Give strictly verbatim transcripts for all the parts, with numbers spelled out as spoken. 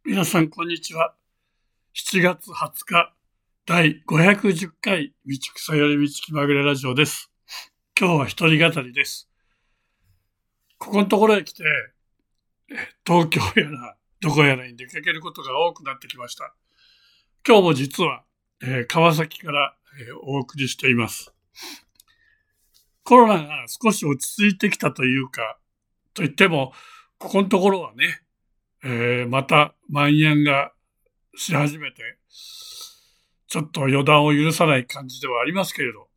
皆さんこんにちは。しちがつはつかだいごひゃくじゅっかい道草より道気まぐれラジオです。今日は一人語りです。ここのところへ来て東京やらどこやらに出かけることが多くなってきました。今日も実は、えー、川崎から、えー、お送りしています。コロナが少し落ち着いてきたというかといってもここのところはね、えー、また蔓延がし始めてちょっと予断を許さない感じではありますけれど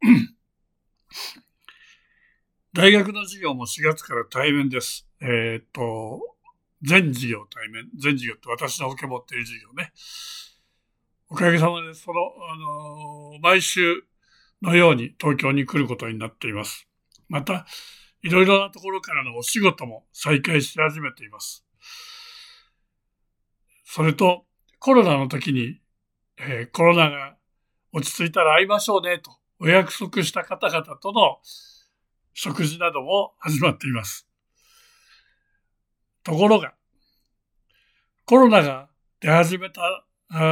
大学の授業もしがつから対面です。えっと全授業対面全授業って私の受け持っている授業ね。おかげさまでその、あのー、毎週のように東京に来ることになっています。またいろいろなところからのお仕事も再開し始めています。それとコロナの時に、えー、コロナが落ち着いたら会いましょうねとお約束した方々との食事なども始まっています。ところがコロナが出始めた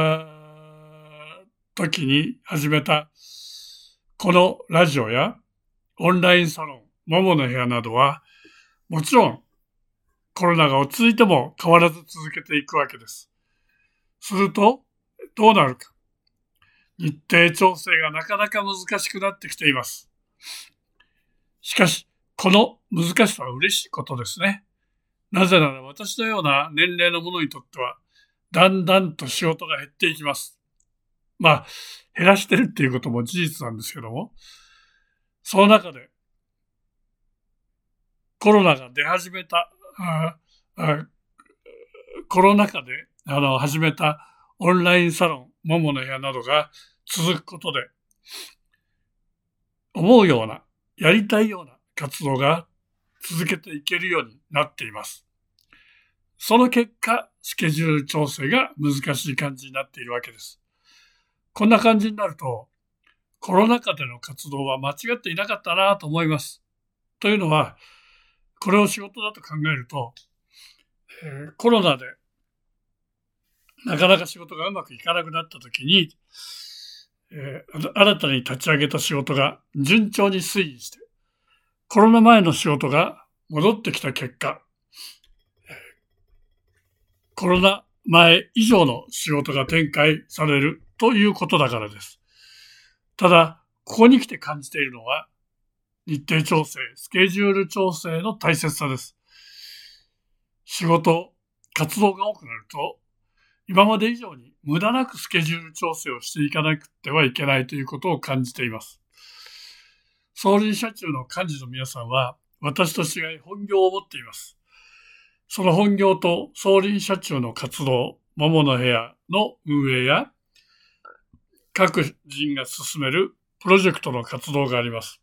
時に始めたこのラジオやオンラインサロンももの部屋などはもちろんコロナが落ち着いても変わらず続けていくわけです。するとどうなるか。日程調整がなかなか難しくなってきています。しかし、この難しさは嬉しいことですね。なぜなら私のような年齢の者にとっては、だんだんと仕事が減っていきます。まあ、減らしてるっていうことも事実なんですけども、その中で、コロナが出始めた、ああコロナ禍であの始めたオンラインサロン、ももの部屋などが続くことで、思うような、やりたいような活動が続けていけるようになっています。その結果、スケジュール調整が難しい感じになっているわけです。こんな感じになると、コロナ禍での活動は間違っていなかったなと思います。というのは、これを仕事だと考えると、えー、コロナでなかなか仕事がうまくいかなくなったときに、えー、新たに立ち上げた仕事が順調に推移して、コロナ前の仕事が戻ってきた結果、コロナ前以上の仕事が展開されるということだからです。ただ、ここに来て感じているのは、日程調整、スケジュール調整の大切さです。仕事、活動が多くなると、今まで以上に無駄なくスケジュール調整をしていかなくてはいけないということを感じています。送輪車中の幹事の皆さんは、私と違い本業を持っています。その本業と送輪車中の活動、ももの部屋の運営や、各人が進めるプロジェクトの活動があります。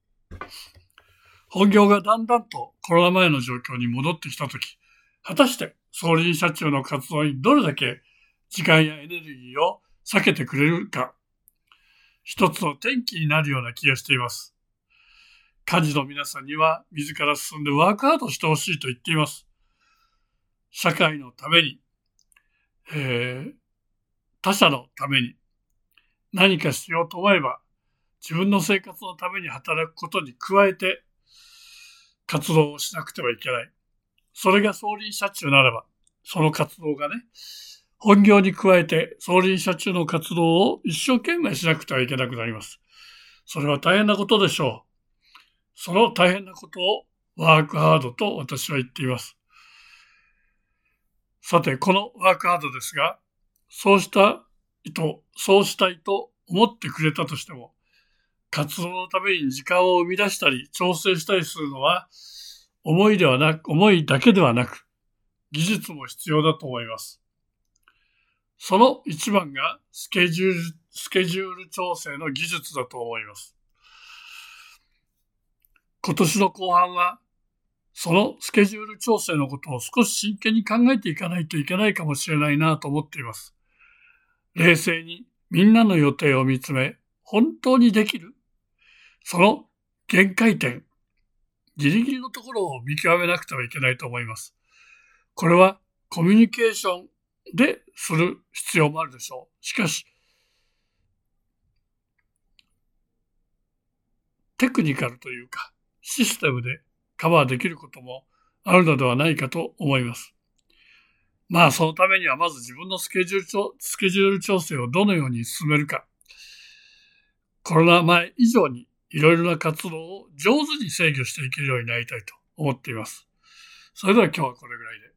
本業がだんだんとコロナ前の状況に戻ってきたとき、果たして送輪車中の活動にどれだけ時間やエネルギーを避けてくれるか、一つの転機になるような気がしています。幹事の皆さんには自ら進んでワークアウトしてほしいと言っています。社会のために、えー、他者のために何かしようと思えば自分の生活のために働くことに加えて活動をしなくてはいけない。それが送輪車中ならば、その活動がね、本業に加えて送輪車中の活動を一生懸命しなくてはいけなくなります。それは大変なことでしょう。その大変なことをワークハードと私は言っています。さて、このワークハードですが、そうした意図、そうしたいと思ってくれたとしても、活動のために時間を生み出したり、調整したりするのは、思いではなく、思いだけではなく、技術も必要だと思います。その一番がスケジュール、スケジュール調整の技術だと思います。今年の後半は、そのスケジュール調整のことを少し真剣に考えていかないといけないかもしれないなと思っています。冷静にみんなの予定を見つめ、本当にできる？その限界点、ギリギリのところを見極めなくてはいけないと思います。これはコミュニケーションでする必要もあるでしょう。しかし、テクニカルというか、システムでカバーできることもあるのではないかと思います。まあ、そのためにはまず自分のスケジュール調、スケジュール調整をどのように進めるか、コロナ前以上にいろいろな活動を上手に制御していけるようになりたいと思っています。それでは今日はこれぐらいで。